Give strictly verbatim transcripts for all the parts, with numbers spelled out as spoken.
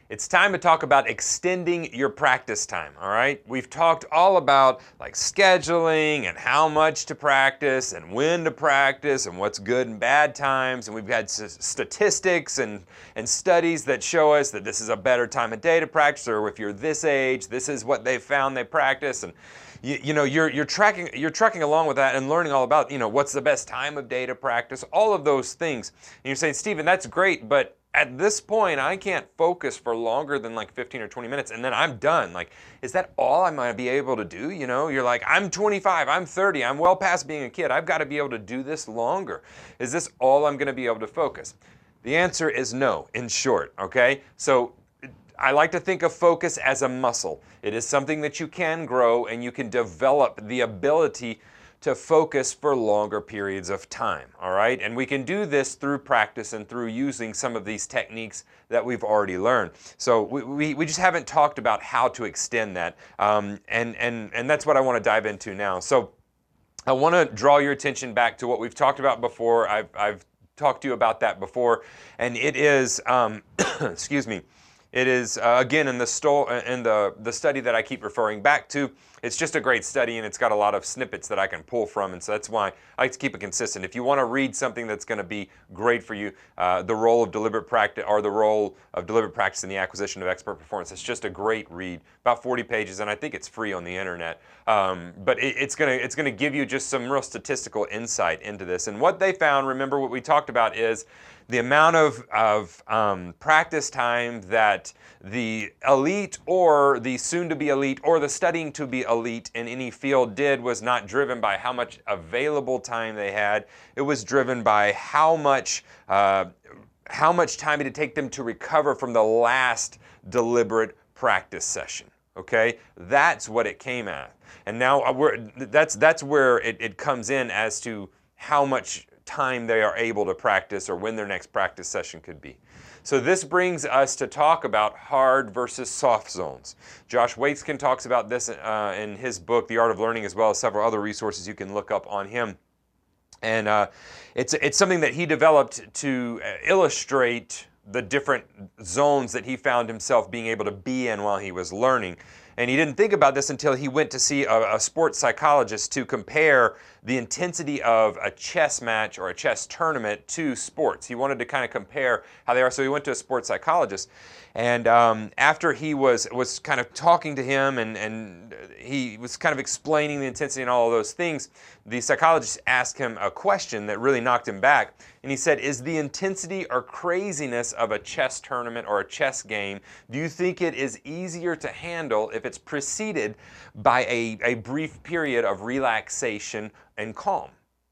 It's time to talk about extending your practice time, all right? We've talked all about like scheduling and how much to practice and when to practice and what's good and bad times. And we've had s- statistics and, and studies that show us that this is a better time of day to practice, or if you're this age, this is what they found they practice. And you, you know, you're, you're tracking, you're trucking along with that and learning all about, you know, what's the best time of day to practice, all of those things. And you're saying, Stephen, that's great, but at this point, I can't focus for longer than like fifteen or twenty minutes and then I'm done. Like, is that all I'm going to be able to do? You know, you're like, I'm twenty-five, I'm thirty, I'm well past being a kid. I've got to be able to do this longer. Is this all I'm going to be able to focus? The answer is no, in short, okay? So I like to think of focus as a muscle. It is something that you can grow and you can develop the ability to focus for longer periods of time, all right? And we can do this through practice and through using some of these techniques that we've already learned. So we, we, we just haven't talked about how to extend that, um, and, and, and that's what I want to dive into now. So I want to draw your attention back to what we've talked about before. I've, I've talked to you about that before, and it is, um, excuse me, it is, uh, again, in the sto- in the, the study that I keep referring back to. It's just a great study, and it's got a lot of snippets that I can pull from, and so that's why I like to keep it consistent. If you want to read something that's going to be great for you, uh, the role of deliberate practice, or the role of deliberate practice in the acquisition of expert performance, it's just a great read, about forty pages, and I think it's free on the internet. Um, but it, it's going to it's going to give you just some real statistical insight into this. And what they found, remember what we talked about, is the amount of, of um, practice time that the elite or the soon-to-be elite or the studying to be elite in any field did was not driven by how much available time they had. It was driven by how much, uh, how much time it would take them to recover from the last deliberate practice session. Okay, that's what it came at. And now we're, that's, that's where it, it comes in as to how much time they are able to practice or when their next practice session could be. So this brings us to talk about hard versus soft zones. Josh Waitzkin talks about this uh, in his book, The Art of Learning, as well as several other resources you can look up on him. And uh, it's, it's something that he developed to illustrate the different zones that he found himself being able to be in while he was learning. And he didn't think about this until he went to see a, a sports psychologist to compare the intensity of a chess match or a chess tournament to sports. He wanted to kind of compare how they are, so he went to a sports psychologist. And um, after he was was kind of talking to him and, and he was kind of explaining the intensity and all of those things, the psychologist asked him a question that really knocked him back. And he said, is the intensity or craziness of a chess tournament or a chess game, do you think it is easier to handle if it's preceded by a, a brief period of relaxation and calm?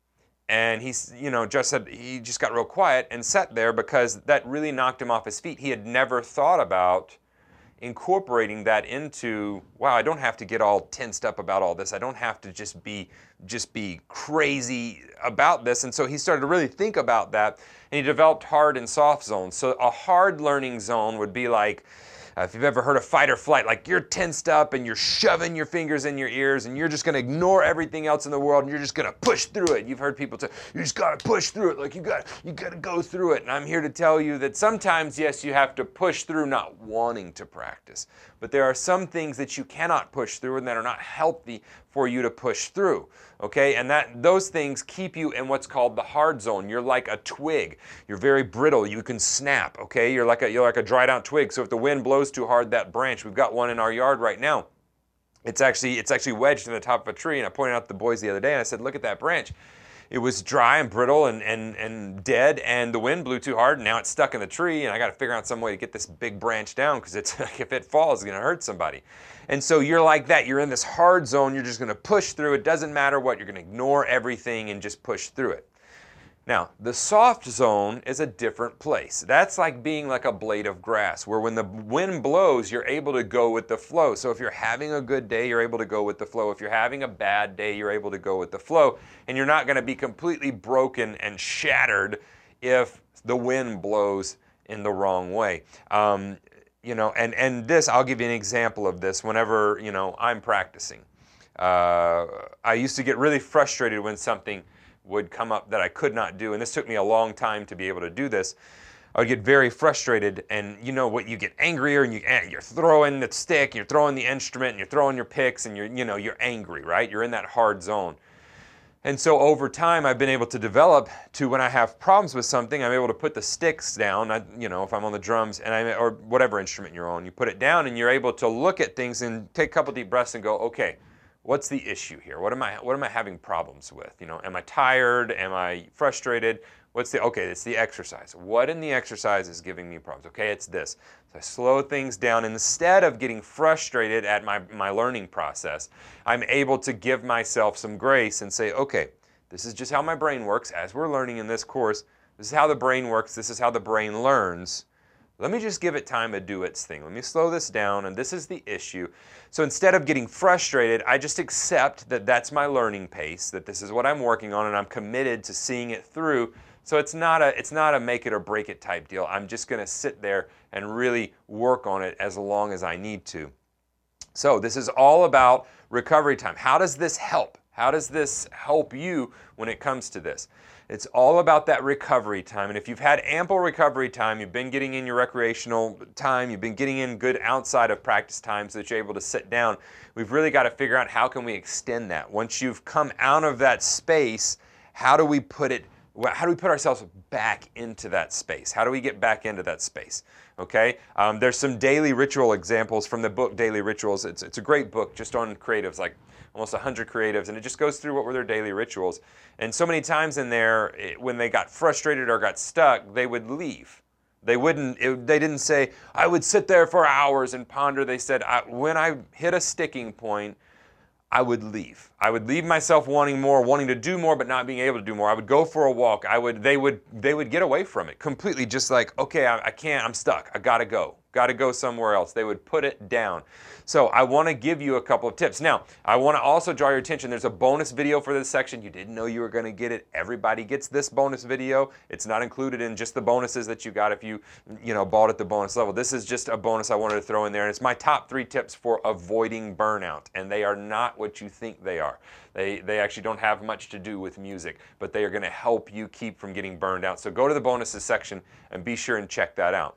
And he's, you know, just said he just got real quiet and sat there because that really knocked him off his feet. He had never thought about incorporating that into, wow, I don't have to get all tensed up about all this. I don't have to just be just be crazy about this. And so he started to really think about that, and he developed hard and soft zones. So a hard learning zone would be like, Uh, if you've ever heard of fight or flight, like you're tensed up and you're shoving your fingers in your ears and you're just going to ignore everything else in the world and you're just going to push through it. You've heard people say, you just got to push through it. Like you got you got to go through it. And I'm here to tell you that sometimes, yes, you have to push through not wanting to practice. But there are some things that you cannot push through and that are not healthy for you to push through. Okay, and that those things keep you in what's called the hard zone. You're like a twig. You're very brittle. You can snap. Okay, you're like a you're like a dried out twig. So if the wind blows too hard, that branch, we've got one in our yard right now. It's actually it's actually wedged in the top of a tree. And I pointed out to the boys the other day, and I said, look at that branch. It was dry and brittle and, and, and dead, and the wind blew too hard, and now it's stuck in the tree, and I got to figure out some way to get this big branch down because it's like if it falls, it's going to hurt somebody. And so you're like that. You're in this hard zone. You're just going to push through. It doesn't matter what. You're going to ignore everything and just push through it. Now, the soft zone is a different place. That's like being like a blade of grass, where when the wind blows, you're able to go with the flow. So if you're having a good day, you're able to go with the flow. If you're having a bad day, you're able to go with the flow. And you're not going to be completely broken and shattered if the wind blows in the wrong way. Um, you know, and, and this, I'll give you an example of this whenever, you know, I'm practicing. Uh, I used to get really frustrated when something would come up that I could not do, and this took me a long time to be able to do this. I would get very frustrated, and you know what, you get angrier, and you, you're throwing the stick, you're throwing the instrument, and you're throwing your picks, and you're, you know, you're angry, right? You're in that hard zone. And so over time, I've been able to develop to when I have problems with something, I'm able to put the sticks down, I, you know, if I'm on the drums, and I, or whatever instrument you're on, you put it down, and you're able to look at things and take a couple deep breaths and go, okay, what's the issue here? What am I, what am I having problems with? You know, am I tired? Am I frustrated? What's the, okay, it's the exercise. What in the exercise is giving me problems? Okay, it's this. So I slow things down. Instead of getting frustrated at my, my learning process, I'm able to give myself some grace and say, okay, this is just how my brain works. As we're learning in this course, this is how the brain works. This is how the brain learns. Let me just give it time to do its thing. Let me slow this down, and this is the issue. So instead of getting frustrated, I just accept that that's my learning pace, that this is what I'm working on, and I'm committed to seeing it through. So it's not a, it's not a make it or break it type deal. I'm just going to sit there and really work on it as long as I need to. So this is all about recovery time. How does this help? How does this help you when it comes to this? It's all about that recovery time. And if you've had ample recovery time, you've been getting in your recreational time, you've been getting in good outside of practice time so that you're able to sit down, we've really got to figure out how can we extend that. Once you've come out of that space, how do we put it How do we put ourselves back into that space? How do we get back into that space? Okay, um, there's some daily ritual examples from the book Daily Rituals. It's, it's a great book just on creatives, like almost one hundred creatives, and it just goes through what were their daily rituals. And so many times in there, it, when they got frustrated or got stuck, they would leave. They wouldn't, it, they didn't say, I would sit there for hours and ponder. They said, I, when I hit a sticking point, I would leave. I would leave myself wanting more, wanting to do more, but not being able to do more. I would go for a walk. I would, they would, they would get away from it completely, just like, okay, I, I can't, I'm stuck. I gotta go. Gotta go somewhere else. They would put it down. So I want to give you a couple of tips. Now, I want to also draw your attention. There's a bonus video for this section. You didn't know you were going to get it. Everybody gets this bonus video. It's not included in just the bonuses that you got if you, you know, bought at the bonus level. This is just a bonus I wanted to throw in there. And it's my top three tips for avoiding burnout. And they are not what you think they are. They, they actually don't have much to do with music, but they are going to help you keep from getting burned out. So go to the bonuses section and be sure and check that out.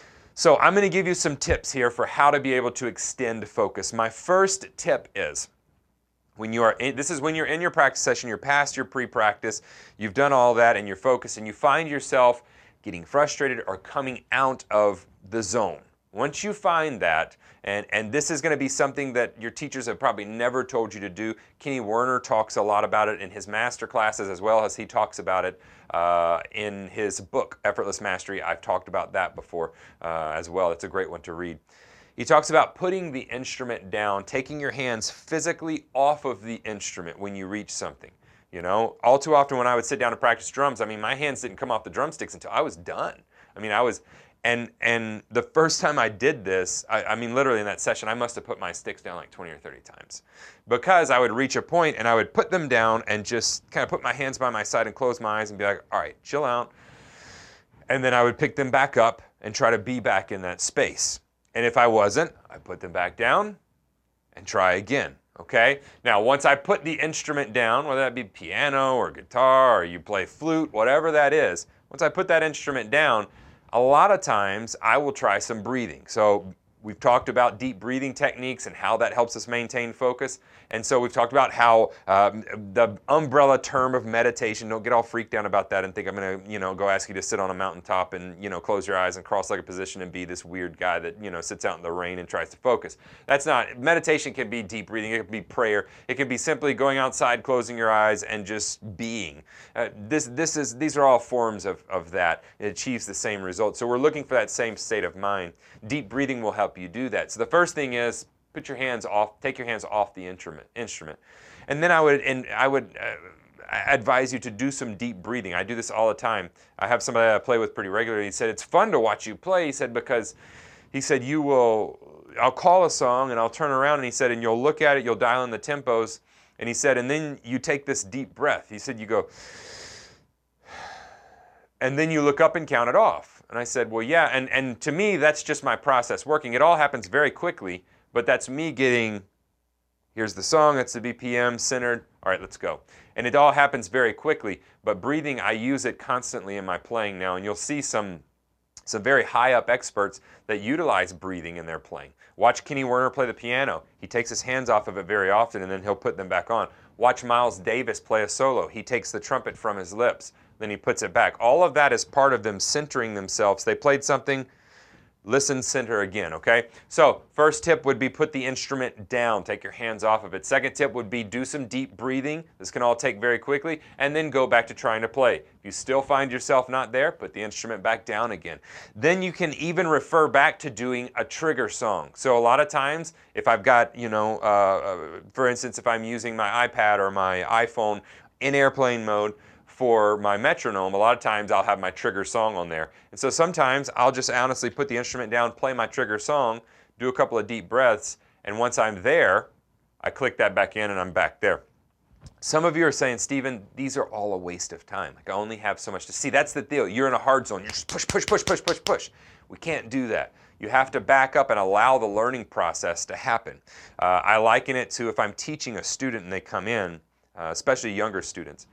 So I'm going to give you some tips here for how to be able to extend focus. My first tip is, when you are in, this is when you're in your practice session, you're past your pre-practice, you've done all that and you're focused, and you find yourself getting frustrated or coming out of the zone. Once you find that, and, and this is going to be something that your teachers have probably never told you to do. Kenny Werner talks a lot about it in his master classes, as well as he talks about it uh, in his book, Effortless Mastery. I've talked about that before uh, as well. It's a great one to read. He talks about putting the instrument down, taking your hands physically off of the instrument when you reach something. You know, all too often when I would sit down to practice drums, I mean, my hands didn't come off the drumsticks until I was done. I mean, I was... And and the first time I did this, I, I mean, literally in that session, I must have put my sticks down like twenty or thirty times. Because I would reach a point and I would put them down and just kind of put my hands by my side and close my eyes and be like, all right, chill out. And then I would pick them back up and try to be back in that space. And if I wasn't, I put them back down and try again. Okay? Now, once I put the instrument down, whether that be piano or guitar or you play flute, whatever that is, once I put that instrument down, a lot of times I will try some breathing. So we've talked about deep breathing techniques and how that helps us maintain focus. And so we've talked about how um, the umbrella term of meditation, don't get all freaked out about that and think I'm going to, you know, go ask you to sit on a mountaintop and, you know, close your eyes and cross-legged position and be this weird guy that, you know, sits out in the rain and tries to focus. That's not, meditation can be deep breathing, it can be prayer, it can be simply going outside, closing your eyes and just being. Uh, this, this is, these are all forms of, of that. It achieves the same result. So we're looking for that same state of mind. Deep breathing will help you do that. So the first thing is, put your hands off, take your hands off the instrument, instrument. And then I would, and I would uh, advise you to do some deep breathing. I do this all the time. I have somebody I play with pretty regularly. He said, it's fun to watch you play. He said, because he said, you will, I'll call a song and I'll turn around and he said, and you'll look at it, you'll dial in the tempos. And he said, and then you take this deep breath. He said, you go, and then you look up and count it off. And I said, well, yeah. And, and to me, that's just my process working. It all happens very quickly. But that's me getting, here's the song, that's the B P M, centered, all right, let's go. And it all happens very quickly, but breathing, I use it constantly in my playing now, and you'll see some some very high up experts that utilize breathing in their playing. Watch Kenny Werner play the piano. He takes his hands off of it very often and then he'll put them back on. Watch Miles Davis play a solo. He takes the trumpet from his lips, then he puts it back. All of that is part of them centering themselves. They played something, listen, center again, okay? So first tip would be put the instrument down, take your hands off of it. Second tip would be do some deep breathing. This can all take very quickly, and then go back to trying to play. If you still find yourself not there, put the instrument back down again. Then you can even refer back to doing a trigger song. So a lot of times, if I've got, you know, uh, for instance, if I'm using my iPad or my iPhone in airplane mode, for my metronome, a lot of times I'll have my trigger song on there. And so sometimes I'll just honestly put the instrument down, play my trigger song, do a couple of deep breaths, and once I'm there, I click that back in and I'm back there. Some of you are saying, Stephen, these are all a waste of time. Like I only have so much to see. That's the deal. You're in a hard zone. You're just push, push, push, push, push, push. We can't do that. You have to back up and allow the learning process to happen. Uh, I liken it to if I'm teaching a student and they come in, uh, especially younger students,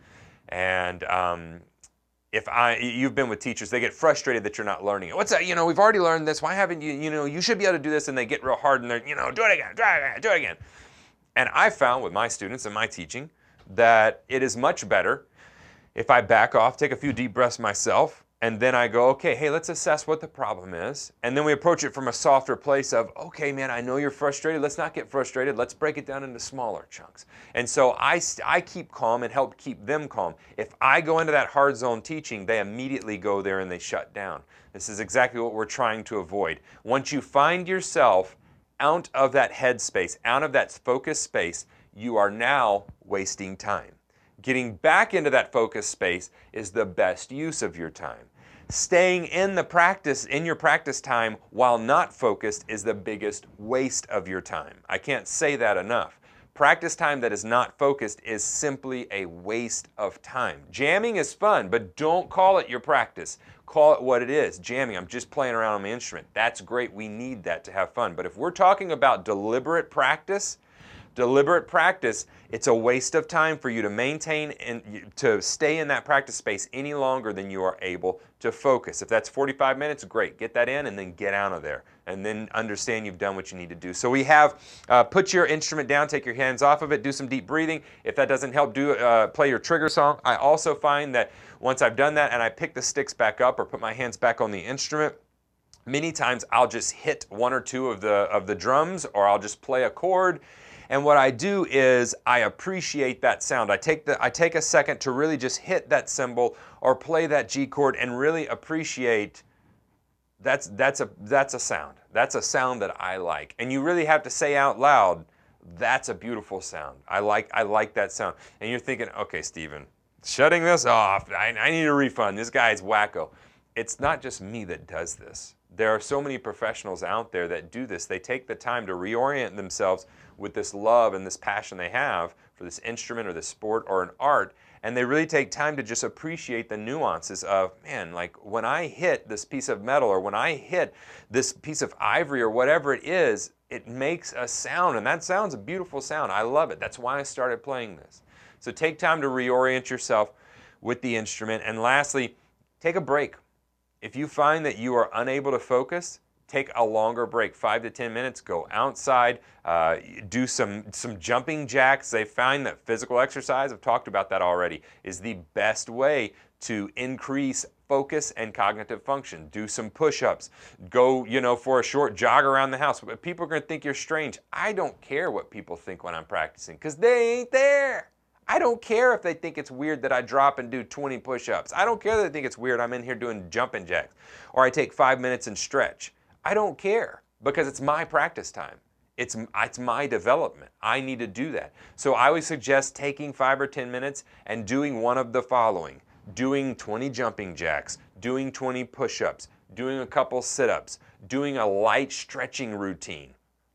and um, if I, you've been with teachers, they get frustrated that you're not learning it. What's that? You know, we've already learned this. Why haven't you, you know, you should be able to do this. And they get real hard and they're, you know, do it again, do it again, do it again. And I found with my students and my teaching that it is much better if I back off, take a few deep breaths myself, and then I go, okay, hey, let's assess what the problem is. And then we approach it from a softer place of, okay, man, I know you're frustrated. Let's not get frustrated. Let's break it down into smaller chunks. And so I, I keep calm and help keep them calm. If I go into that hard zone teaching, they immediately go there and they shut down. This is exactly what we're trying to avoid. Once you find yourself out of that headspace, out of that focus space, you are now wasting time. Getting back into that focus space is the best use of your time. Staying in the practice, in your practice time while not focused is the biggest waste of your time. I can't say that enough. Practice time that is not focused is simply a waste of time. Jamming is fun, but don't call it your practice. Call it what it is. Jamming, I'm just playing around on my instrument. That's great. We need that to have fun. But if we're talking about deliberate practice, Deliberate practice, it's a waste of time for you to maintain and to stay in that practice space any longer than you are able to focus. If that's forty-five minutes, great. Get that in and then get out of there. And then understand you've done what you need to do. So we have uh, put your instrument down, take your hands off of it, do some deep breathing. If that doesn't help, do uh, play your trigger song. I also find that once I've done that and I pick the sticks back up or put my hands back on the instrument, many times I'll just hit one or two of the, of the drums, or I'll just play a chord. And what I do is I appreciate that sound. I take the I take a second to really just hit that cymbal or play that G chord and really appreciate that's that's a that's a sound. That's a sound that I like. And you really have to say out loud, that's a beautiful sound. I like I like that sound. And you're thinking, okay, Stephen, shutting this off. I, I need a refund. This guy's wacko. It's not just me that does this. There are so many professionals out there that do this. They take the time to reorient themselves with this love and this passion they have for this instrument or this sport or an art, and they really take time to just appreciate the nuances of, man, like when I hit this piece of metal or when I hit this piece of ivory or whatever it is, it makes a sound, and that sound's a beautiful sound. I love it. That's why I started playing this. So take time to reorient yourself with the instrument. And lastly, take a break. If you find that you are unable to focus, take a longer break, five to ten minutes, go outside, uh, do some, some jumping jacks. They find that physical exercise, I've talked about that already, is the best way to increase focus and cognitive function. Do some push-ups, go, you know, for a short jog around the house. People are gonna think you're strange. I don't care what people think when I'm practicing, because they ain't there. I don't care if they think it's weird that I drop and do twenty push-ups. I don't care that they think it's weird I'm in here doing jumping jacks, or I take five minutes and stretch. I don't care, because it's my practice time. It's, it's my development. I need to do that. So I would suggest taking five or ten minutes and doing one of the following. Doing twenty jumping jacks, doing twenty push-ups, doing a couple sit-ups, doing a light stretching routine,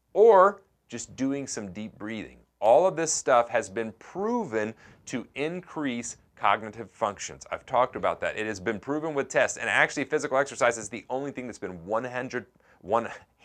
or just doing some deep breathing. All of this stuff has been proven to increase cognitive functions. I've talked about that. It has been proven with tests, and actually physical exercise is the only thing that's been one hundred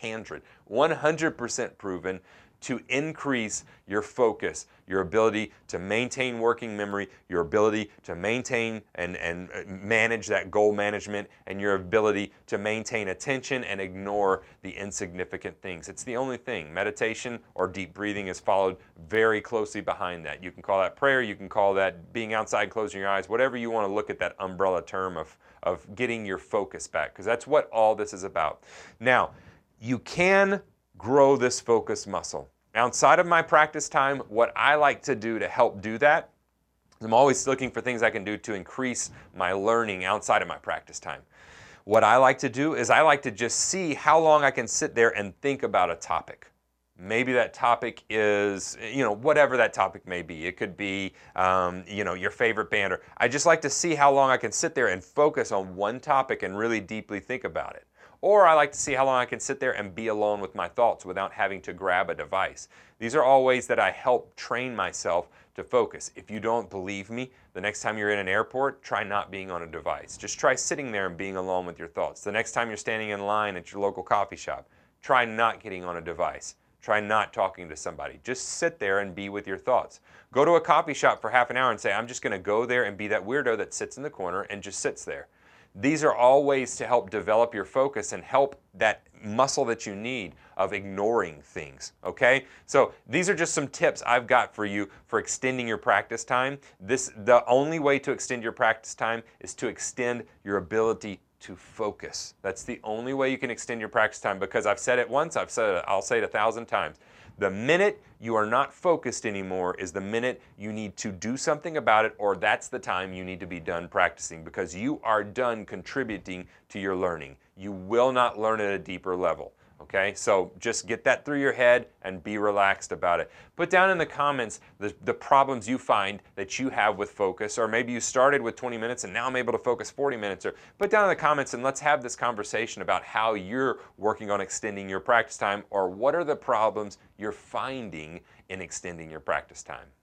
hundred, one hundred percent proven to increase your focus, your ability to maintain working memory, your ability to maintain and, and manage that goal management, and your ability to maintain attention and ignore the insignificant things. It's the only thing. Meditation or deep breathing is followed very closely behind that. You can call that prayer, you can call that being outside, closing your eyes, whatever you want to look at that umbrella term of, of getting your focus back, because that's what all this is about. Now, you can grow this focus muscle. Outside of my practice time, what I like to do to help do that, I'm always looking for things I can do to increase my learning outside of my practice time. What I like to do is I like to just see how long I can sit there and think about a topic. Maybe that topic is, you know, whatever that topic may be. It could be, um, you know, your favorite band. Or I just like to see how long I can sit there and focus on one topic and really deeply think about it. Or I like to see how long I can sit there and be alone with my thoughts without having to grab a device. These are all ways that I help train myself to focus. If you don't believe me, the next time you're in an airport, try not being on a device. Just try sitting there and being alone with your thoughts. The next time you're standing in line at your local coffee shop, try not getting on a device. Try not talking to somebody. Just sit there and be with your thoughts. Go to a coffee shop for half an hour and say, I'm just going to go there and be that weirdo that sits in the corner and just sits there. These are all ways to help develop your focus and help that muscle that you need of ignoring things, okay? So these are just some tips I've got for you for extending your practice time. This, the only way to extend your practice time is to extend your ability to focus. That's the only way you can extend your practice time, because I've said it once, I've said it, I'll say it a thousand times. The minute you are not focused anymore is the minute you need to do something about it, or that's the time you need to be done practicing, because you are done contributing to your learning. You will not learn at a deeper level. Okay, so just get that through your head and be relaxed about it. Put down in the comments the, the problems you find that you have with focus, or maybe you started with twenty minutes and now I'm able to focus forty minutes. Or put down in the comments and let's have this conversation about how you're working on extending your practice time, or what are the problems you're finding in extending your practice time.